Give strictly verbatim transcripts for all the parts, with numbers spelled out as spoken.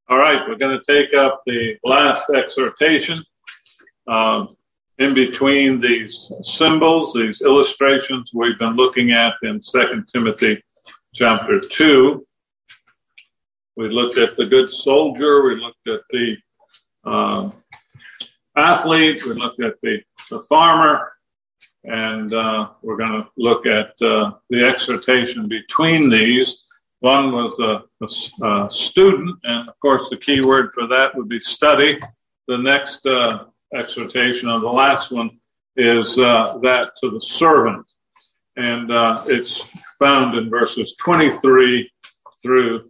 All right, we're going to take up the last exhortation. Uh, in between these symbols, these illustrations we've been looking at in Second Timothy chapter two. We looked at the good soldier, we looked at the uh, athlete, we looked at the, the farmer, and uh, we're going to look at uh, the exhortation between these. One was a, a, a student, and of course the key word for that would be study. The next uh, exhortation, or the last one, is uh, that to the servant. And uh, it's found in verses twenty-three through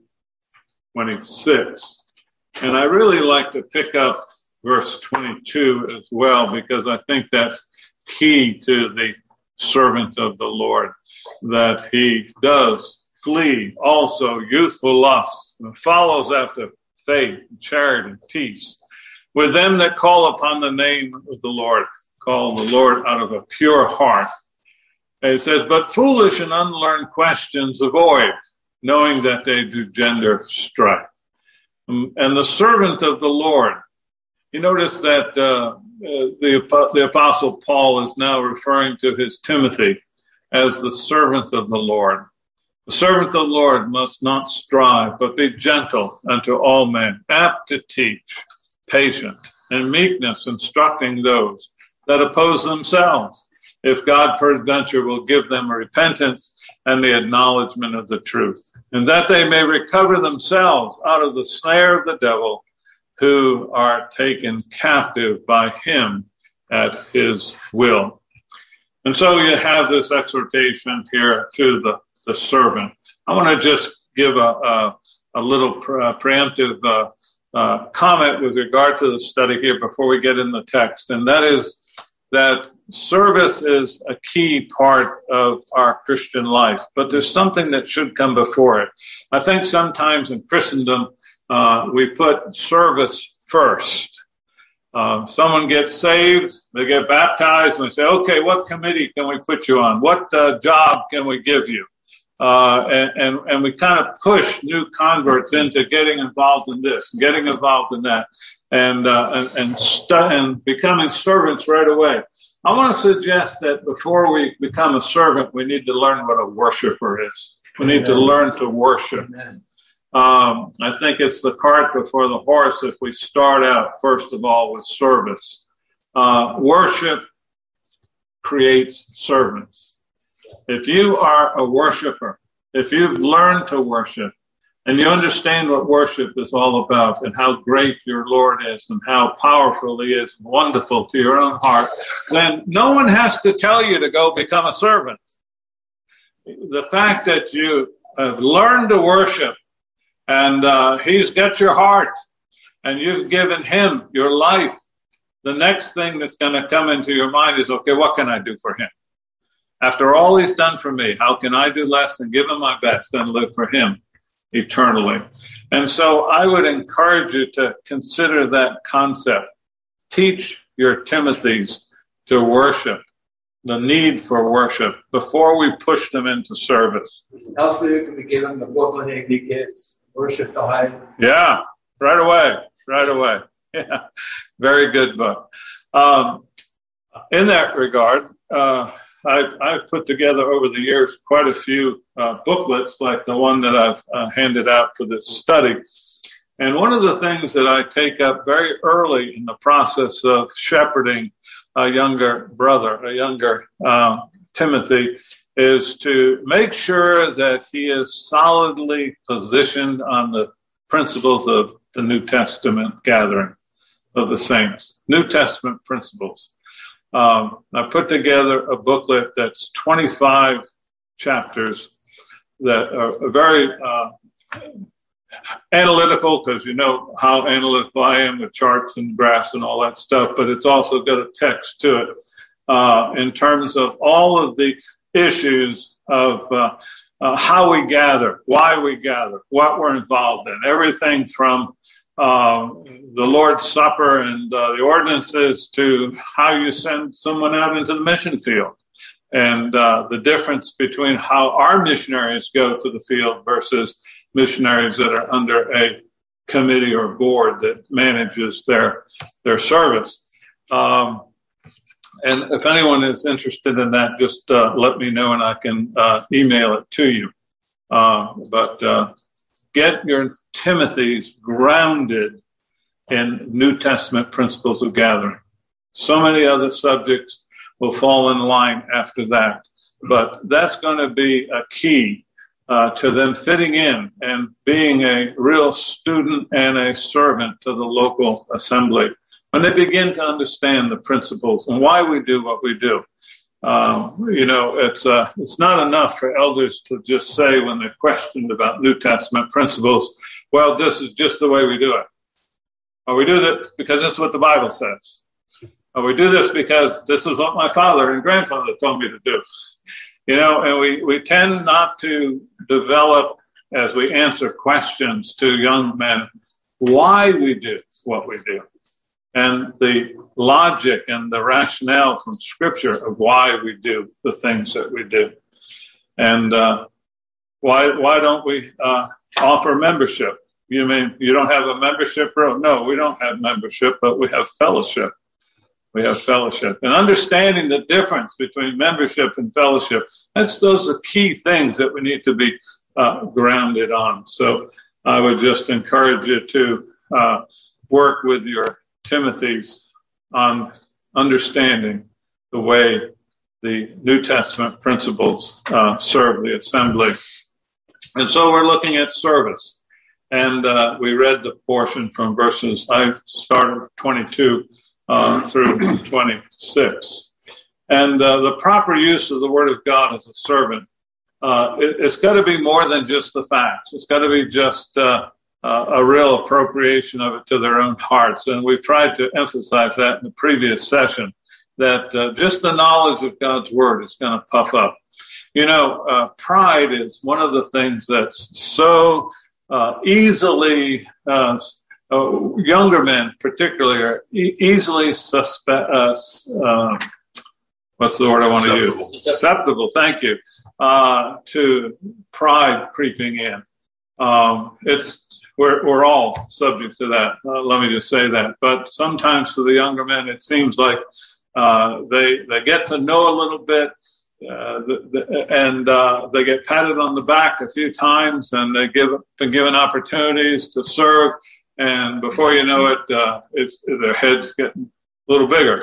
twenty-six. And I really like to pick up verse twenty-two as well, because I think that's key to the servant of the Lord, that he does flee also youthful lusts, and follows after faith, charity, and peace, with them that call upon the name of the Lord, call the Lord out of a pure heart. And it says, but foolish and unlearned questions avoid, knowing that they do gender strife. And the servant of the Lord, you notice that uh, the, the Apostle Paul is now referring to his Timothy as the servant of the Lord. The servant of the Lord must not strive, but be gentle unto all men, apt to teach, patient, and meekness, instructing those that oppose themselves, if God peradventure will give them repentance and the acknowledgement of the truth, and that they may recover themselves out of the snare of the devil, who are taken captive by him at his will. And so you have this exhortation here to the the servant. I want to just give a, a, a little pre- uh, preemptive uh, uh, comment with regard to the study here before we get in the text, and that is that service is a key part of our Christian life, but there's something that should come before it. I think sometimes in Christendom, uh, we put service first. Uh, someone gets saved, they get baptized, and we say, okay, what committee can we put you on? What uh, job can we give you? Uh, and, and, and we kind of push new converts into getting involved in this, getting involved in that, and, uh, and, and, stu- and becoming servants right away. I want to suggest that before we become a servant, we need to learn what a worshiper is. We need to learn to worship. Um, I think it's the cart before the horse if we start out, first of all, with service. Uh, worship creates servants. If you are a worshiper, if you've learned to worship, and you understand what worship is all about and how great your Lord is and how powerful he is, wonderful to your own heart, then no one has to tell you to go become a servant. The fact that you have learned to worship and uh, he's got your heart and you've given him your life, the next thing that's going to come into your mind is, okay, what can I do for him? After all he's done for me, how can I do less than give him my best and live for him eternally? And so I would encourage you to consider that concept. Teach your Timothys to worship, the need for worship, before we push them into service. Also, you can give them the book on kids, worship the high. Yeah, right away, right away. Yeah, very good book. Um, in that regard, uh, I've, I've put together over the years quite a few uh, booklets like the one that I've uh, handed out for this study. And one of the things that I take up very early in the process of shepherding a younger brother, a younger uh, Timothy, is to make sure that he is solidly positioned on the principles of the New Testament gathering of the saints, New Testament principles. Um, I put together a booklet that's twenty-five chapters that are very uh, analytical, because you know how analytical I am with charts and graphs and all that stuff, but it's also got a text to it uh, in terms of all of the issues of uh, uh, how we gather, why we gather, what we're involved in, everything from Uh, the Lord's Supper and uh, the ordinances to how you send someone out into the mission field, and uh, the difference between how our missionaries go to the field versus missionaries that are under a committee or board that manages their their service. Um, and if anyone is interested in that, just uh, let me know and I can uh, email it to you. Uh, but uh, get your Timothy's grounded in New Testament principles of gathering. So many other subjects will fall in line after that. But that's going to be a key uh, to them fitting in and being a real student and a servant to the local assembly. When they begin to understand the principles and why we do what we do. Um, you know, it's uh, it's not enough for elders to just say when they're questioned about New Testament principles, well, this is just the way we do it. Or we do this because this is what the Bible says. Or we do this because this is what my father and grandfather told me to do. You know, and we, we tend not to develop, as we answer questions to young men, why we do what we do. And the logic and the rationale from Scripture of why we do the things that we do. And uh, why why don't we uh, offer membership? You mean you don't have a membership room? No, we don't have membership, but we have fellowship. We have fellowship. And understanding the difference between membership and fellowship, that's those are key things that we need to be uh, grounded on. So I would just encourage you to uh, work with your Timothy's on understanding the way the New Testament principles uh, serve the assembly. And so we're looking at service. And uh, we read the portion from verses, I started twenty-two uh, through twenty-six. And uh, the proper use of the Word of God as a servant, uh, it, it's got to be more than just the facts. It's got to be just uh, uh, a real appropriation of it to their own hearts. And we've tried to emphasize that in the previous session, that uh, just the knowledge of God's Word is going to puff up. You know, uh, pride is one of the things that's so uh, easily, uh, uh, younger men particularly are e- easily suspect, uh, uh, what's the word I want to use? Susceptible, thank you, uh, to pride creeping in. Um, it's, we're, we're all subject to that. Uh, let me just say that. But sometimes for the younger men, it seems like, uh, they, they get to know a little bit. Uh, the, the, and uh, they get patted on the back a few times, and they give been given opportunities to serve, and before you know it, uh, it's their heads getting a little bigger.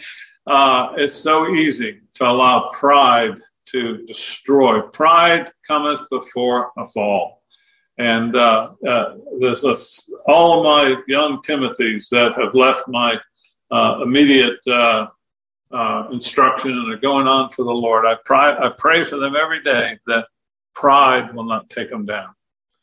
uh, it's so easy to allow pride to destroy. Pride cometh before a fall, and uh, uh, there's a, all of my young Timothys that have left my uh, immediate. Uh, Uh, instruction and are going on for the Lord. I pray, I pray for them every day that pride will not take them down.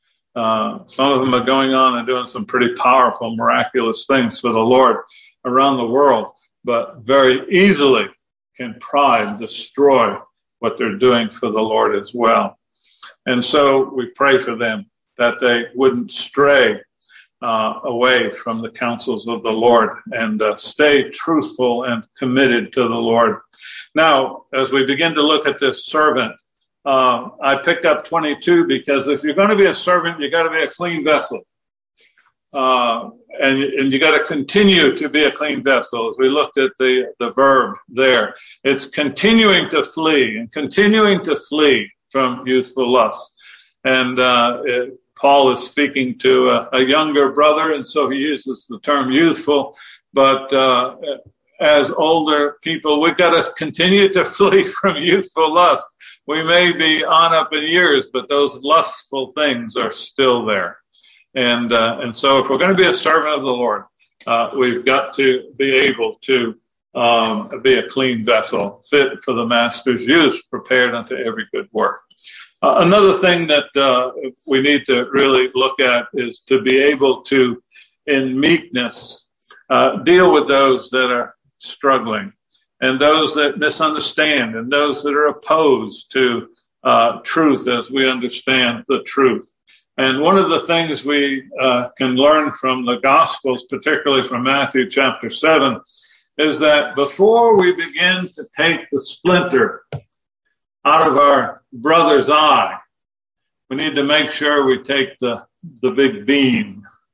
Uh, some of them are going on and doing some pretty powerful, miraculous things for the Lord around the world, but very easily can pride destroy what they're doing for the Lord as well. And so we pray for them that they wouldn't stray Uh, away from the counsels of the Lord and uh, stay truthful and committed to the Lord. Now, as we begin to look at this servant, uh, I picked up twenty-two because if you're going to be a servant, you got to be a clean vessel. Uh, and, and you got to continue to be a clean vessel. As we looked at the, the verb there, it's continuing to flee and continuing to flee from youthful lust. And, uh, it, Paul is speaking to a, a younger brother, and so he uses the term youthful. But uh, as older people, we've got to continue to flee from youthful lust. We may be on up in years, but those lustful things are still there. And uh, and so if we're going to be a servant of the Lord, uh, we've got to be able to um, be a clean vessel, fit for the master's use, prepared unto every good work. Uh, another thing that uh, we need to really look at is to be able to, in meekness, uh, deal with those that are struggling and those that misunderstand and those that are opposed to uh, truth as we understand the truth. And one of the things we uh, can learn from the Gospels, particularly from Matthew chapter seven, is that before we begin to take the splinter out of our brother's eye, we need to make sure we take the, the big beam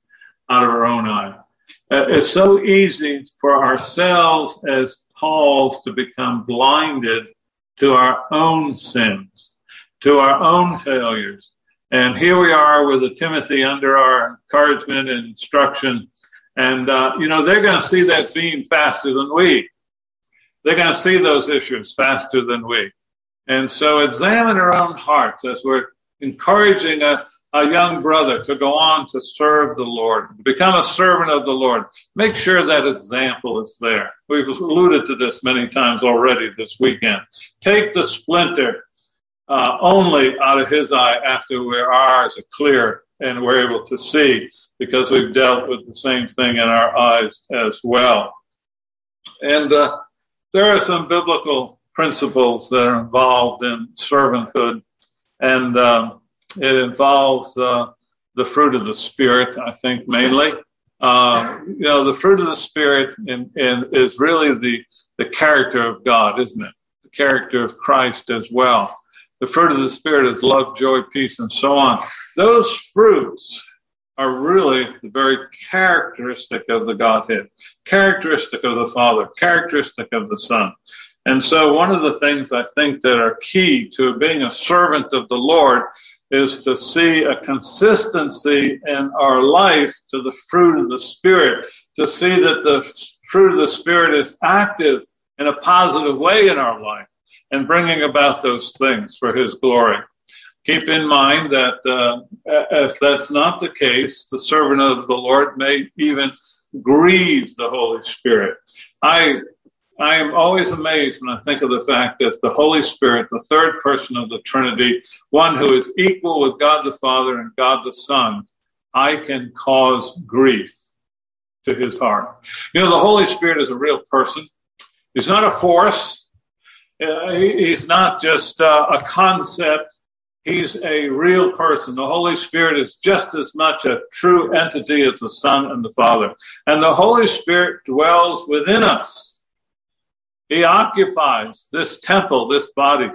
out of our own eye. Uh, it's so easy for ourselves as Paul's to become blinded to our own sins, to our own failures. And here we are with a Timothy under our encouragement and instruction. And, uh, you know, they're going to see that beam faster than we. They're going to see those issues faster than we. And so examine our own hearts as we're encouraging a, a young brother to go on to serve the Lord, to become a servant of the Lord. Make sure that example is there. We've alluded to this many times already this weekend. Take the splinter uh, only out of his eye after where ours are clear and we're able to see, because we've dealt with the same thing in our eyes as well. And uh, there are some biblical principles that are involved in servanthood, and um, it involves uh, the fruit of the Spirit, I think, mainly. Uh, you know, the fruit of the Spirit in, in, is really the, the character of God, isn't it? The character of Christ as well. The fruit of the Spirit is love, joy, peace, and so on. Those fruits are really the very characteristic of the Godhead, characteristic of the Father, characteristic of the Son. And so one of the things I think that are key to being a servant of the Lord is to see a consistency in our life to the fruit of the Spirit, to see that the fruit of the Spirit is active in a positive way in our life and bringing about those things for His glory. Keep in mind that uh, if that's not the case, the servant of the Lord may even grieve the Holy Spirit. I I am always amazed when I think of the fact that the Holy Spirit, the third person of the Trinity, one who is equal with God the Father and God the Son, I can cause grief to His heart. You know, the Holy Spirit is a real person. He's not a force. Uh, he, he's not just uh, a concept. He's a real person. The Holy Spirit is just as much a true entity as the Son and the Father. And the Holy Spirit dwells within us. He occupies this temple, this body.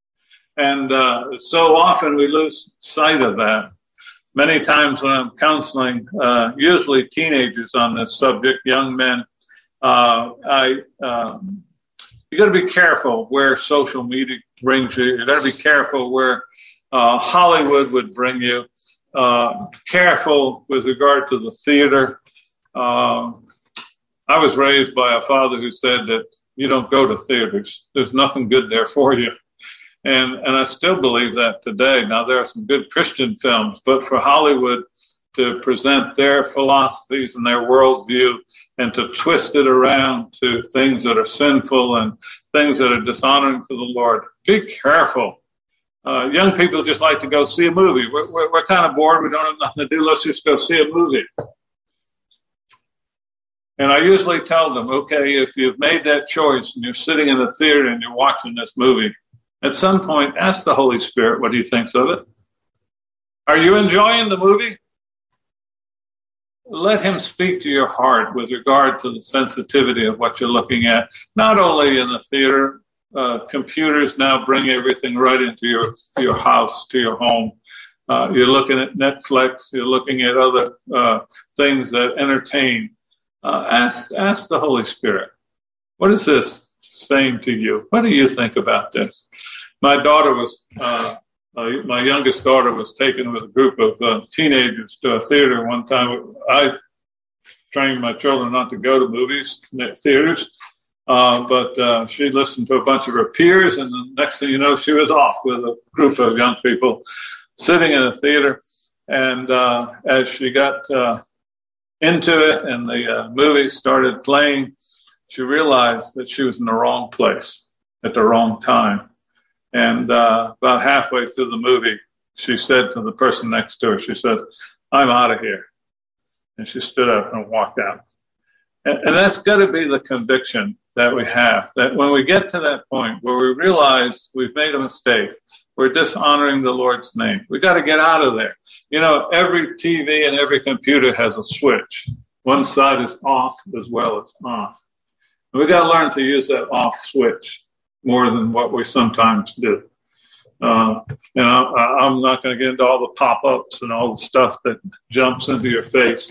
And uh, so often we lose sight of that. Many times when I'm counseling, uh, usually teenagers on this subject, young men, uh, I, um, you got to be careful where social media brings you. You got to be careful where uh, Hollywood would bring you. Uh, careful with regard to the theater. Um, I was raised by a father who said that you don't go to theaters. There's nothing good there for you. And and I still believe that today. Now, there are some good Christian films, but for Hollywood to present their philosophies and their worldview and to twist it around to things that are sinful and things that are dishonoring to the Lord, be careful. Uh, young people just like to go see a movie. We're, we're, we're kind of bored. We don't have nothing to do. Let's just go see a movie. And I usually tell them, okay, if you've made that choice and you're sitting in the theater and you're watching this movie, at some point, ask the Holy Spirit what He thinks of it. Are you enjoying the movie? Let Him speak to your heart with regard to the sensitivity of what you're looking at. Not only in the theater, uh, computers now bring everything right into your, your house, to your home. Uh, you're looking at Netflix, you're looking at other uh, things that entertain. Uh, ask, ask the Holy Spirit, what is this saying to you? What do you think about this? My daughter was, uh, uh, my youngest daughter was taken with a group of uh, teenagers to a theater one time. I trained my children not to go to movies, theaters, uh, but uh, she listened to a bunch of her peers, and the next thing you know, she was off with a group of young people sitting in a theater. And uh, as she got uh, into it and the uh, movie started playing, she realized that she was in the wrong place at the wrong time. And uh, about halfway through the movie, she said to the person next to her, she said, "I'm out of here." And she stood up and walked out. And, and that's got to be the conviction that we have, that when we get to that point where we realize we've made a mistake, we're dishonoring the Lord's name, we got to get out of there. You know, every T V and every computer has a switch. One side is off as well as on. And we got to learn to use that off switch more than what we sometimes do. Uh, you know, I, I'm not going to get into all the pop-ups and all the stuff that jumps into your face.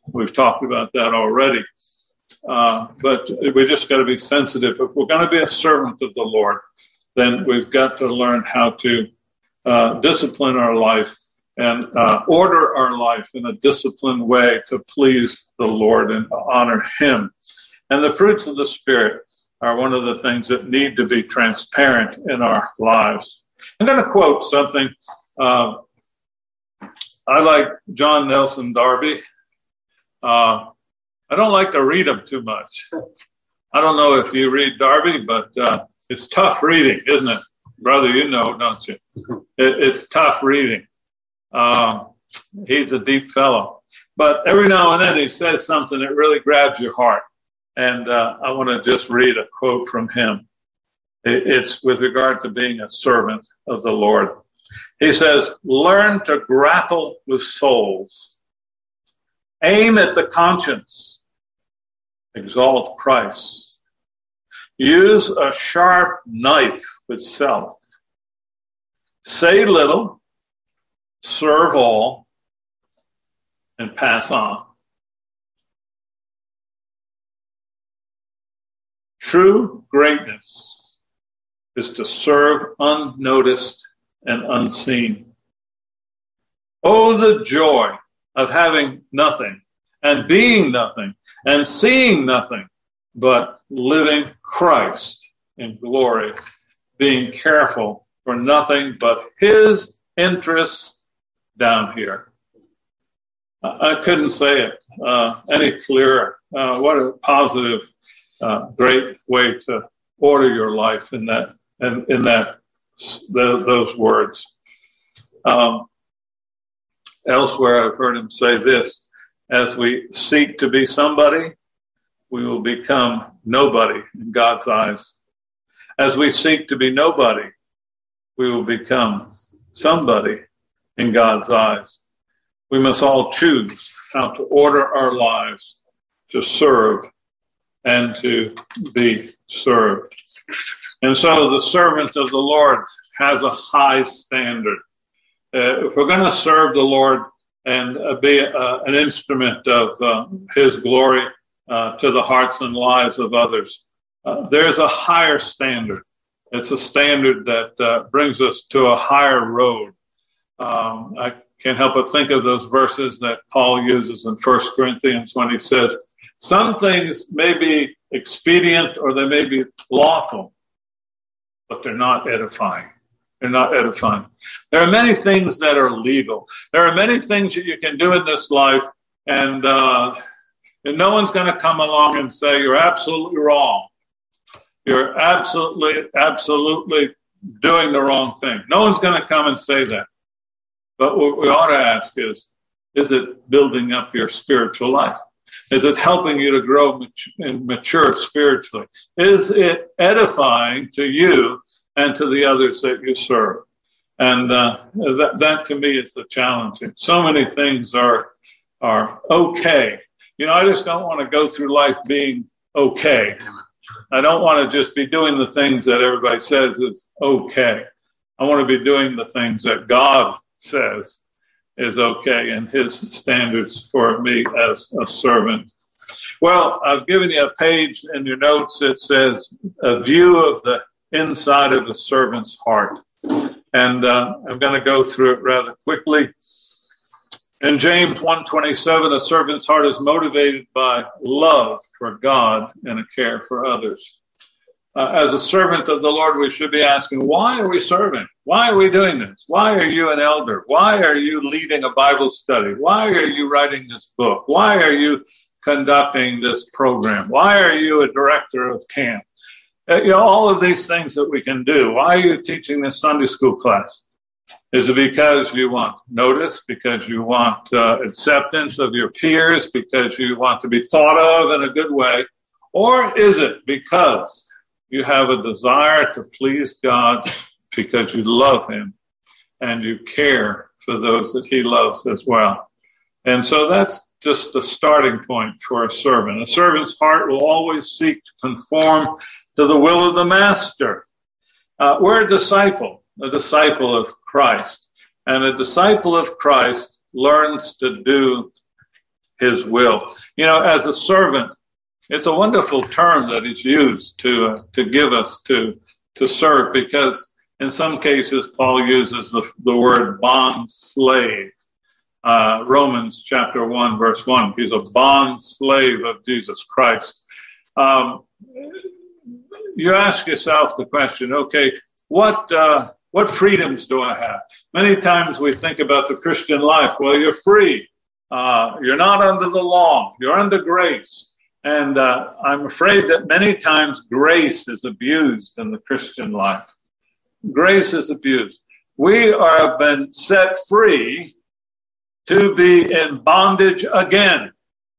We've talked about that already. Uh, but we just got to be sensitive. If we're going to be a servant of the Lord, then we've got to learn how to uh, discipline our life and uh, order our life in a disciplined way to please the Lord and honor Him. And the fruits of the Spirit are one of the things that need to be transparent in our lives. I'm going to quote something. Uh, I like John Nelson Darby. Uh, I don't like to read him too much. I don't know if you read Darby, but uh, it's tough reading, isn't it? Brother, you know, don't you? It, it's tough reading. Um, he's a deep fellow. But every now and then he says something that really grabs your heart. And uh, I want to just read a quote from him. It, it's with regard to being a servant of the Lord. He says, learn to grapple with souls. Aim at the conscience. Exalt Christ. Use a sharp knife with self. Say little, serve all, and pass on. True greatness is to serve unnoticed and unseen. Oh, the joy of having nothing and being nothing and seeing nothing, but living Christ in glory, being careful for nothing but His interests down here. I couldn't say it uh, any clearer. Uh, what a positive, uh, great way to order your life in that in, in that the, those words. Um, elsewhere, I've heard him say this: as we seek to be somebody, we will become nobody in God's eyes. As we seek to be nobody, we will become somebody in God's eyes. We must all choose how to order our lives to serve and to be served. And so the servant of the Lord has a high standard. Uh, if we're going to serve the Lord and uh, be uh, an instrument of uh, His glory uh, to the hearts and lives of others, uh, there's a higher standard. It's a standard that uh, brings us to a higher road. Um, I can't help but think of those verses that Paul uses in First Corinthians when he says, some things may be expedient or they may be lawful, but they're not edifying. They're not edifying. There are many things that are legal. There are many things that you can do in this life, and, uh, and no one's going to come along and say, you're absolutely wrong. You're absolutely, absolutely doing the wrong thing. No one's going to come and say that. But what we ought to ask is, is it building up your spiritual life? Is it helping you to grow and mature spiritually? Is it edifying to you and to the others that you serve? And uh, that, that to me is the challenge. And so many things are are okay. You know, I just don't want to go through life being okay. I don't want to just be doing the things that everybody says is okay. I want to be doing the things that God says is okay and His standards for me as a servant. Well, I've given you a page in your notes that says a view of the inside of the servant's heart. And uh, I'm going to go through it rather quickly. In James one twenty-seven, a servant's heart is motivated by love for God and a care for others. Uh, as a servant of the Lord, we should be asking, why are we serving? Why are we doing this? Why are you an elder? Why are you leading a Bible study? Why are you writing this book? Why are you conducting this program? Why are you a director of camp? Uh, you know, all of these things that we can do. Why are you teaching this Sunday school class? Is it because you want notice, because you want uh, acceptance of your peers, because you want to be thought of in a good way? Or is it because you have a desire to please God because you love Him and you care for those that He loves as well? And so that's just the starting point for a servant. A servant's heart will always seek to conform to the will of the master. Uh, we're a disciple, a disciple of Christ. And a disciple of Christ learns to do his will. You know, as a servant, it's a wonderful term that is used to uh, to give us to to serve, because in some cases Paul uses the, the word bond slave. Uh, Romans chapter one, verse one. He's a bond slave of Jesus Christ. Um, you ask yourself the question, okay, what uh, what freedoms do I have? Many times we think about the Christian life. Well, you're free. Uh, you're not under the law. You're under grace. And uh, I'm afraid that many times grace is abused in the Christian life. Grace is abused. We are been set free to be in bondage again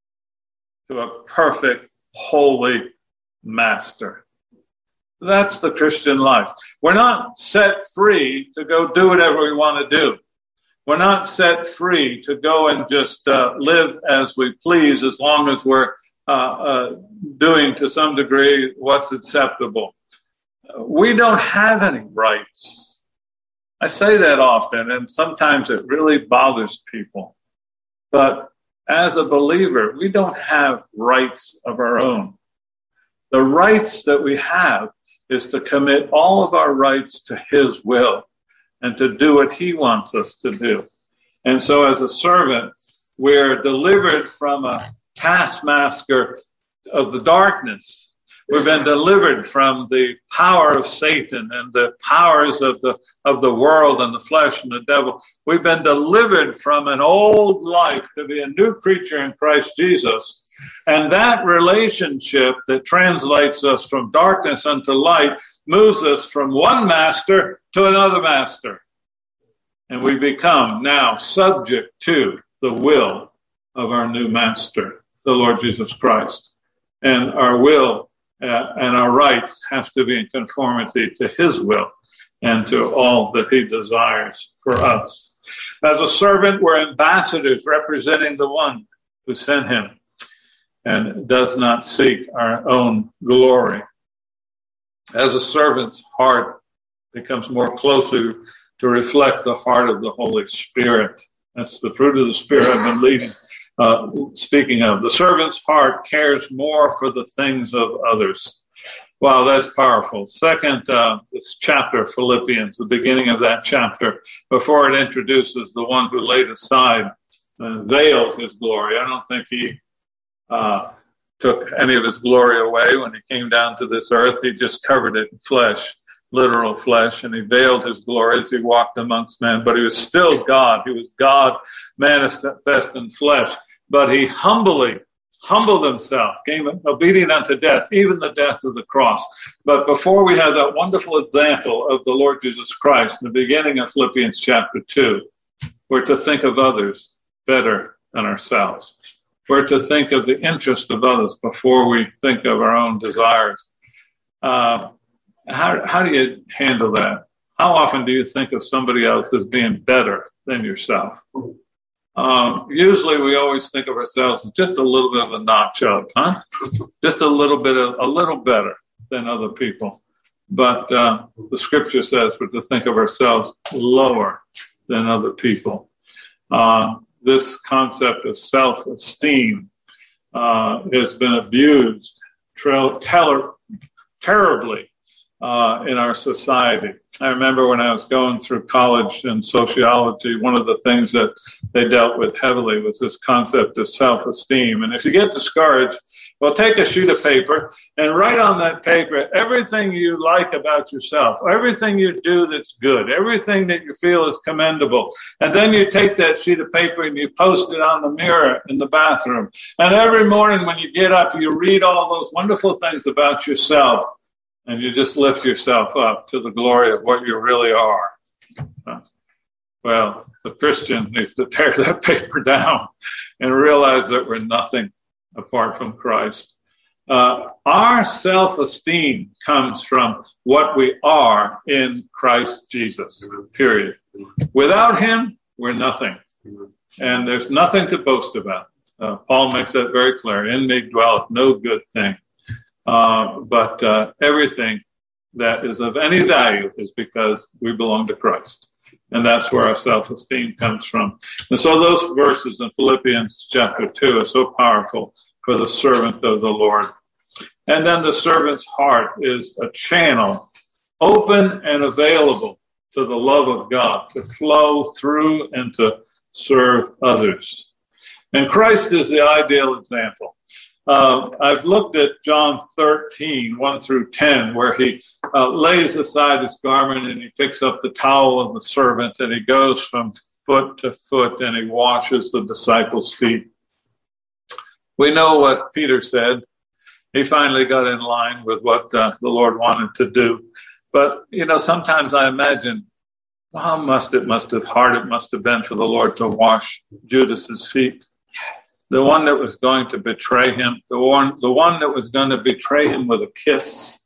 to a perfect, holy master. That's the Christian life. We're not set free to go do whatever we want to do. We're not set free to go and just uh, live as we please, as long as we're uh, uh, doing to some degree what's acceptable. We don't have any rights. I say that often, and sometimes it really bothers people. But as a believer, we don't have rights of our own. The rights that we have is to commit all of our rights to his will and to do what he wants us to do. And so as a servant, we're delivered from a taskmaster of the darkness. We've been delivered from the power of Satan and the powers of the of the world and the flesh and the devil. We've been delivered from an old life to be a new creature in Christ Jesus. And that relationship that translates us from darkness unto light moves us from one master to another master. And we become now subject to the will of our new master, the Lord Jesus Christ. And our will Uh, and our rights have to be in conformity to his will and to all that he desires for us. As a servant, we're ambassadors representing the one who sent him and does not seek our own glory. As a servant's heart becomes more closely to reflect the heart of the Holy Spirit. That's the fruit of the Spirit I've been leading. Uh, speaking of, the servant's heart cares more for the things of others. Wow, that's powerful. Second, uh, this chapter, Philippians, the beginning of that chapter, before it introduces the one who laid aside and veiled his glory. I don't think he uh, took any of his glory away when he came down to this earth. He just covered it in flesh, literal flesh, and he veiled his glory as he walked amongst men. But he was still God. He was God manifest in flesh. But he humbly humbled himself, came obedient unto death, even the death of the cross. But before we have that wonderful example of the Lord Jesus Christ, in the beginning of Philippians chapter two, we're to think of others better than ourselves. We're to think of the interest of others before we think of our own desires. Uh, how, how do you handle that? How often do you think of somebody else as being better than yourself? Um, usually we always think of ourselves as just a little bit of a notch up, huh? Just a little bit of, a little better than other people. But, uh, the scripture says we're to think of ourselves lower than other people. Uh, this concept of self-esteem, uh, has been abused ter- ter- terribly, uh, in our society. I remember when I was going through college in sociology, one of the things that they dealt with heavily was this concept of self-esteem. And if you get discouraged, well, take a sheet of paper and write on that paper everything you like about yourself, everything you do that's good, everything that you feel is commendable. And then you take that sheet of paper and you post it on the mirror in the bathroom. And every morning when you get up, you read all those wonderful things about yourself. And you just lift yourself up to the glory of what you really are. Well, the Christian needs to tear that paper down and realize that we're nothing apart from Christ. Uh, our self-esteem comes from what we are in Christ Jesus, period. Without him, we're nothing. And there's nothing to boast about. Uh, Paul makes that very clear. In me dwelleth no good thing. Uh, but uh, everything that is of any value is because we belong to Christ. And that's where our self-esteem comes from. And so those verses in Philippians chapter two are so powerful for the servant of the Lord. And then the servant's heart is a channel, open and available to the love of God, to flow through and to serve others. And Christ is the ideal example. Uh, I've looked at John thirteen, one through ten, where he uh, lays aside his garment and he picks up the towel of the servant and he goes from foot to foot and he washes the disciples' feet. We know what Peter said. He finally got in line with what uh, the Lord wanted to do. But, you know, sometimes I imagine how must it must have hard it must have been for the Lord to wash Judas's feet. The one that was going to betray him, the one, the one that was going to betray him with a kiss.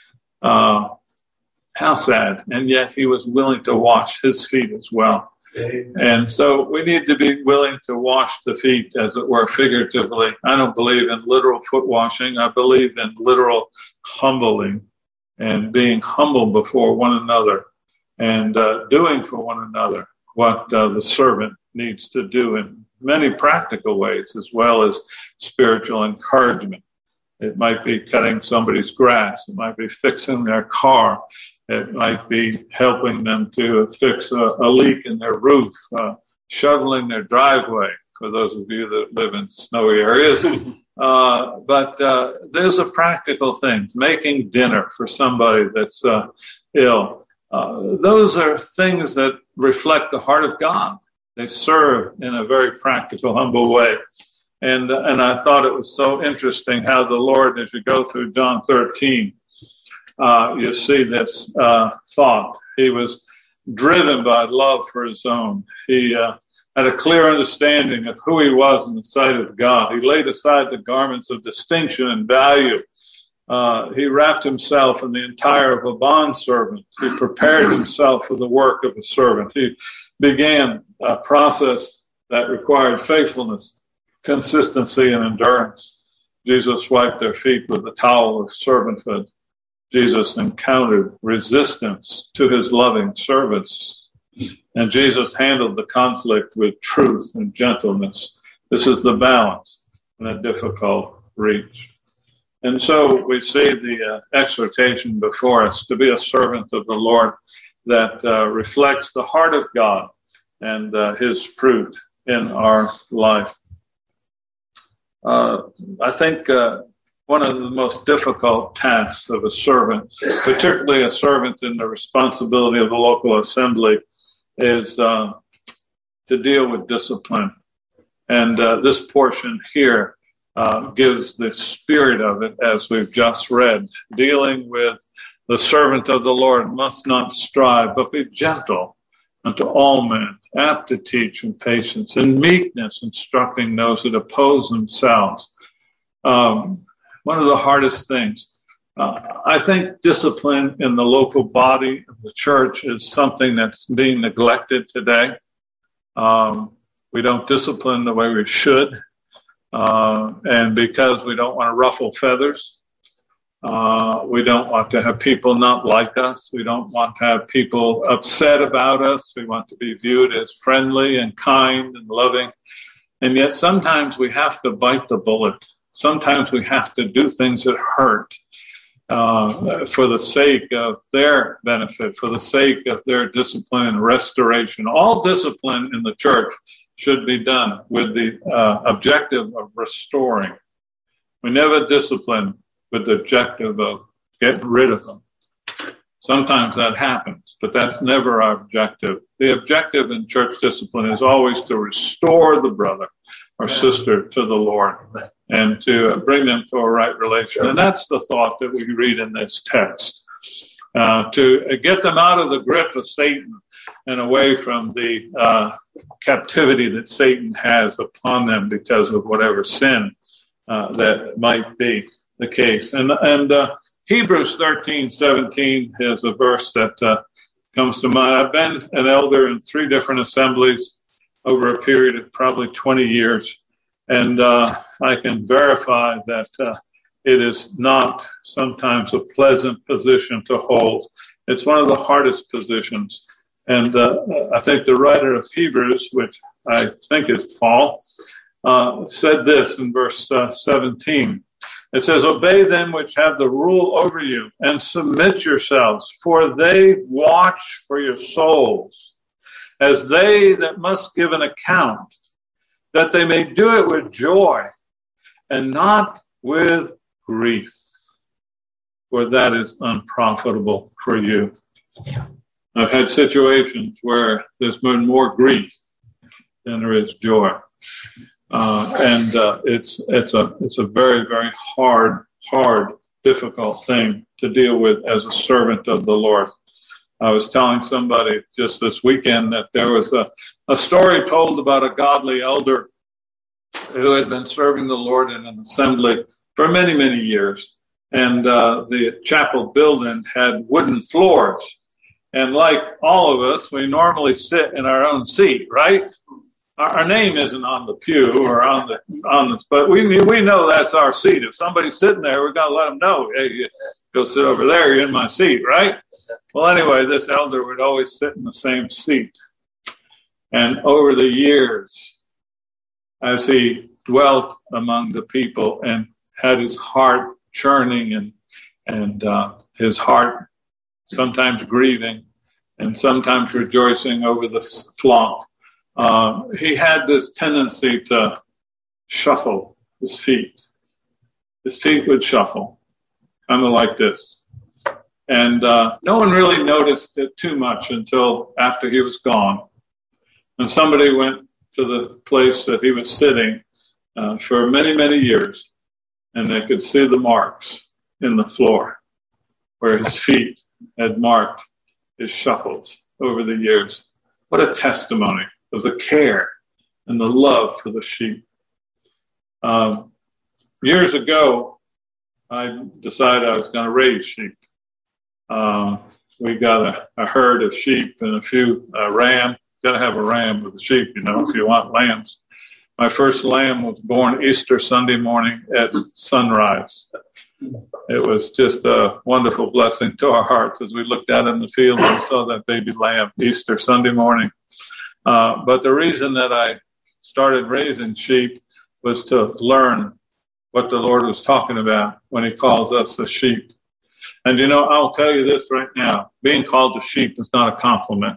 Uh, how sad. And yet he was willing to wash his feet as well. And so we need to be willing to wash the feet, as it were, figuratively. I don't believe in literal foot washing. I believe in literal humbling and being humble before one another and uh, doing for one another what uh, the servant needs to do in many practical ways, as well as spiritual encouragement. It might be cutting somebody's grass. It might be fixing their car. It might be helping them to fix a, a leak in their roof, uh, shoveling their driveway, for those of you that live in snowy areas. Uh, but uh, there's a practical thing, making dinner for somebody that's uh, ill. Uh, those are things that reflect the heart of God. They serve in a very practical, humble way. And and I thought it was so interesting how the Lord, as you go through John thirteen, uh, you see this uh, thought. He was driven by love for his own. He uh, had a clear understanding of who he was in the sight of God. He laid aside the garments of distinction and value. Uh, he wrapped himself in the attire of a bondservant. He prepared himself for the work of a servant. He began a process that required faithfulness, consistency, and endurance. Jesus wiped their feet with the towel of servanthood. Jesus encountered resistance to his loving service. And Jesus handled the conflict with truth and gentleness. This is the balance in a difficult reach. And so we see the uh, exhortation before us to be a servant of the Lord that uh, reflects the heart of God and uh, his fruit in our life. Uh, I think uh, one of the most difficult tasks of a servant, particularly a servant in the responsibility of the local assembly, is uh, to deal with discipline. And uh, this portion here uh, gives the spirit of it, as we've just read. Dealing with the servant of the Lord must not strive, but be gentle unto all men, apt to teach in patience, in meekness, instructing those that oppose themselves. Um, one of the hardest things. Uh, I think discipline in the local body of the church is something that's being neglected today. Um, we don't discipline the way we should, uh, and because we don't want to ruffle feathers. Uh, we don't want to have people not like us. We don't want to have people upset about us. We want to be viewed as friendly and kind and loving. And yet sometimes we have to bite the bullet. Sometimes we have to do things that hurt uh, for the sake of their benefit, for the sake of their discipline and restoration. All discipline in the church should be done with the uh, objective of restoring. We never discipline with the objective of getting rid of them. Sometimes that happens, but that's never our objective. The objective in church discipline is always to restore the brother or sister to the Lord and to bring them to a right relation. And that's the thought that we read in this text, uh, to get them out of the grip of Satan and away from the uh, captivity that Satan has upon them because of whatever sin uh, that might be the case. And and uh, Hebrews thirteen seventeen is a verse that uh, comes to mind. I've been an elder in three different assemblies over a period of probably twenty years, and uh, I can verify that uh, it is not sometimes a pleasant position to hold. It's one of the hardest positions, And uh, I think the writer of Hebrews, which I think is Paul, uh, said this in verse uh, seventeen. It says, obey them which have the rule over you, and submit yourselves, for they watch for your souls, as they that must give an account, that they may do it with joy, and not with grief, for that is unprofitable for you. I've had situations where there's been more grief than there is joy. Uh, and, uh, it's, it's a, it's a very, very hard, hard, difficult thing to deal with as a servant of the Lord. I was telling somebody just this weekend that there was a, a story told about a godly elder who had been serving the Lord in an assembly for many, many years. And, uh, the chapel building had wooden floors. And like all of us, we normally sit in our own seat, right? Our name isn't on the pew or on the, on the, but we, we know that's our seat. If somebody's sitting there, we've got to let them know, hey, you go sit over there, you're in my seat, right? Well, anyway, this elder would always sit in the same seat. And over the years, as he dwelt among the people and had his heart churning and, and, uh, his heart sometimes grieving and sometimes rejoicing over the flock, Uh, he had this tendency to shuffle his feet. His feet would shuffle, kind of like this. And uh, no one really noticed it too much until after he was gone. And somebody went to the place that he was sitting uh, for many, many years, and they could see the marks in the floor where his feet had marked his shuffles over the years. What a testimony of the care and the love for the sheep. Um, years ago, I decided I was going to raise sheep. Uh, we got a, a herd of sheep and a few uh, ram. Got to have a ram with the sheep, you know, if you want lambs. My first lamb was born Easter Sunday morning at sunrise. It was just a wonderful blessing to our hearts as we looked out in the field and saw that baby lamb Easter Sunday morning. Uh, but the reason that I started raising sheep was to learn what the Lord was talking about when he calls us the sheep. And you know, I'll tell you this right now, being called a sheep is not a compliment.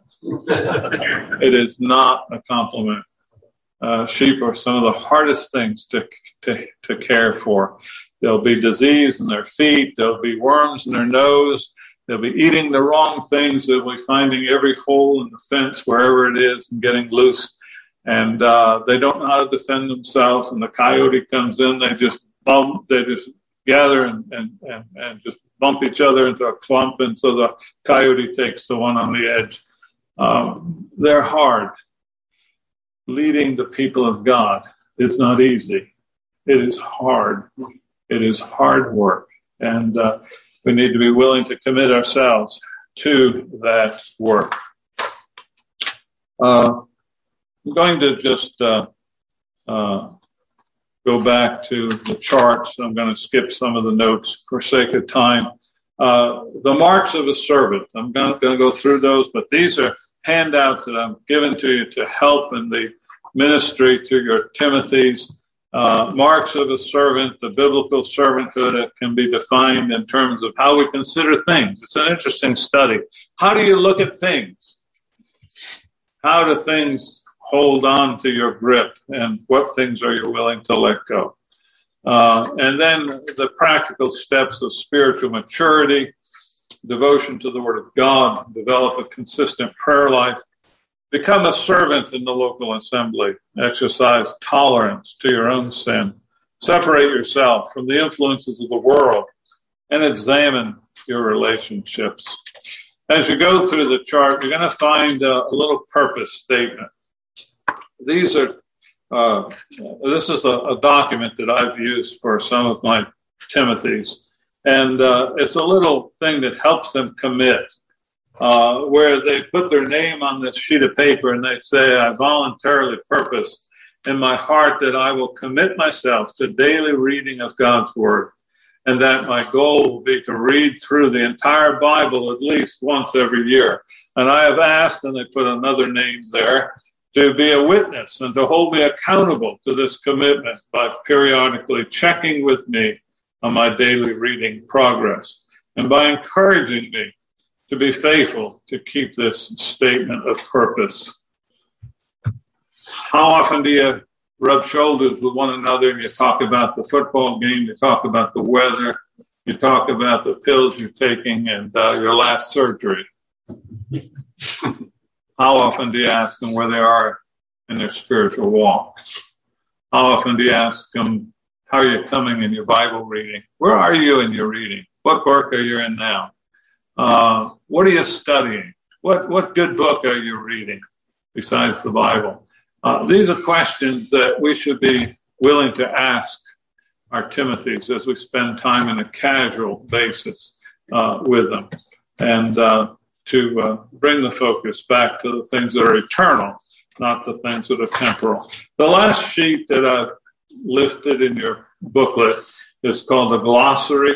It is not a compliment. Uh, sheep are some of the hardest things to, to, to care for. There'll be disease in their feet. There'll be worms in their nose. They'll be eating the wrong things. They'll be finding every hole in the fence wherever it is and getting loose. And, uh, they don't know how to defend themselves. And the coyote comes in. They just bump, they just gather and, and, and, and just bump each other into a clump. And so the coyote takes the one on the edge. Um, they're hard. Leading the people of God is not easy. It is hard. It is hard work. And, uh, we need to be willing to commit ourselves to that work. Uh, I'm going to just uh, uh, go back to the charts. I'm going to skip some of the notes for sake of time. Uh, the marks of a servant. I'm going to go through those, but these are handouts that I'm given to you to help in the ministry to your Timothys. Uh, marks of a servant, the biblical servanthood, it can be defined in terms of how we consider things. It's an interesting study. How do you look at things? How do things hold on to your grip? And what things are you willing to let go? Uh, and then the practical steps of spiritual maturity, devotion to the Word of God, develop a consistent prayer life, become a servant in the local assembly. Exercise tolerance to your own sin. Separate yourself from the influences of the world and examine your relationships. As you go through the chart, you're going to find a, a little purpose statement. These are, uh, this is a, a document that I've used for some of my Timothys. And uh, it's a little thing that helps them commit. Uh, where they put their name on this sheet of paper and they say, I voluntarily purpose in my heart that I will commit myself to daily reading of God's Word and that my goal will be to read through the entire Bible at least once every year. And I have asked, and they put another name there, to be a witness and to hold me accountable to this commitment by periodically checking with me on my daily reading progress and by encouraging me to be faithful to keep this statement of purpose. How often do you rub shoulders with one another and you talk about the football game, you talk about the weather, you talk about the pills you're taking and uh, your last surgery? How often do you ask them where they are in their spiritual walk? How often do you ask them how you're coming in your Bible reading? Where are you in your reading? What book are you in now? Uh, what are you studying? What what good book are you reading besides the Bible? Uh, these are questions that we should be willing to ask our Timothys as we spend time in a casual basis uh, with them, and uh, to uh, bring the focus back to the things that are eternal, not the things that are temporal. The last sheet that I've listed in your booklet is called the glossary,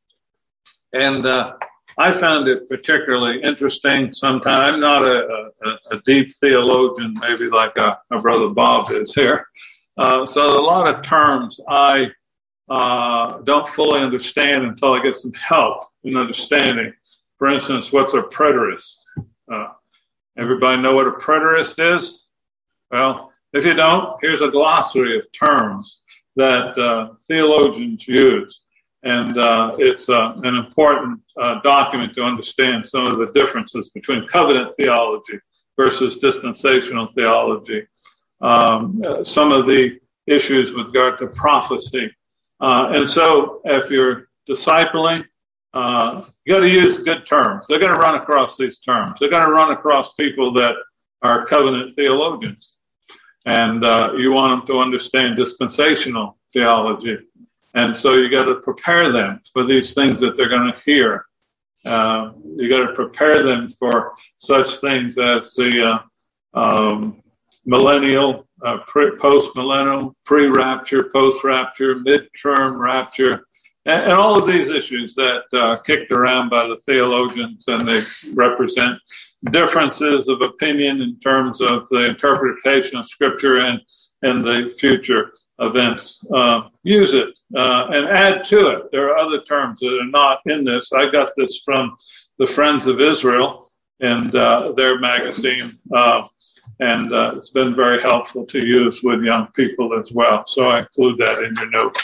and uh, I found it particularly interesting. Sometimes I'm not a, a, a deep theologian, maybe like a, a brother Bob is here. Uh, so a lot of terms I uh, don't fully understand until I get some help in understanding. For instance, what's a preterist? Uh, everybody know what a preterist is? Well, if you don't, here's a glossary of terms that uh, theologians use. And uh, it's uh, an important uh, document to understand some of the differences between covenant theology versus dispensational theology. Um, uh, some of the issues with regard to prophecy. Uh, and so if you're discipling, uh, you got to use good terms. They're going to run across these terms. They're going to run across people that are covenant theologians. And uh, you want them to understand dispensational theology. And so you got to prepare them for these things that they're going to hear. Uh, you got to prepare them for such things as the uh, um, millennial, uh, pre- post-millennial, pre-rapture, post-rapture, mid-term rapture, and, and all of these issues that uh, kicked around by the theologians, and they represent differences of opinion in terms of the interpretation of Scripture and, and the future events. Uh, use it uh, and add to it. There are other terms that are not in this. I got this from the Friends of Israel and uh, their magazine, uh, and uh, it's been very helpful to use with young people as well. So I include that in your notes.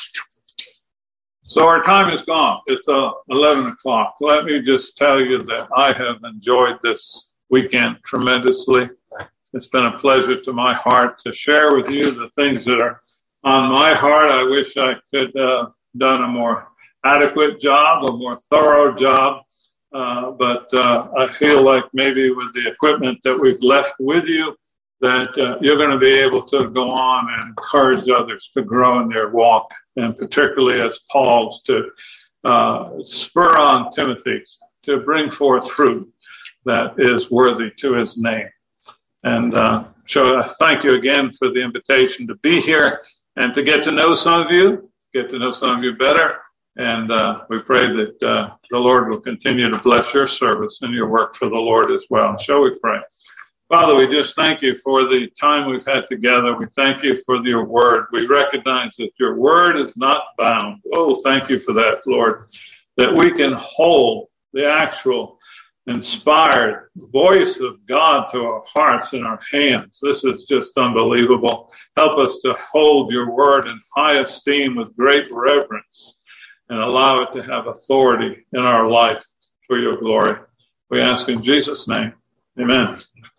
So our time is gone. It's uh, eleven o'clock. Let me just tell you that I have enjoyed this weekend tremendously. It's been a pleasure to my heart to share with you the things that are on my heart. I wish I could uh, done a more adequate job, a more thorough job. Uh, but uh, I feel like maybe with the equipment that we've left with you, that uh, you're going to be able to go on and encourage others to grow in their walk, and particularly as Paul's to uh, spur on Timothy to bring forth fruit that is worthy to his name. And uh, so I thank you again for the invitation to be here and to get to know some of you, get to know some of you better. And uh, we pray that uh, the Lord will continue to bless your service and your work for the Lord as well. Shall we pray? Father, we just thank you for the time we've had together. We thank you for your word. We recognize that your word is not bound. Oh, thank you for that, Lord, that we can hold the actual inspired voice of God to our hearts and our hands. This is just unbelievable. Help us to hold your word in high esteem with great reverence and allow it to have authority in our life for your glory. We ask in Jesus' name. Amen.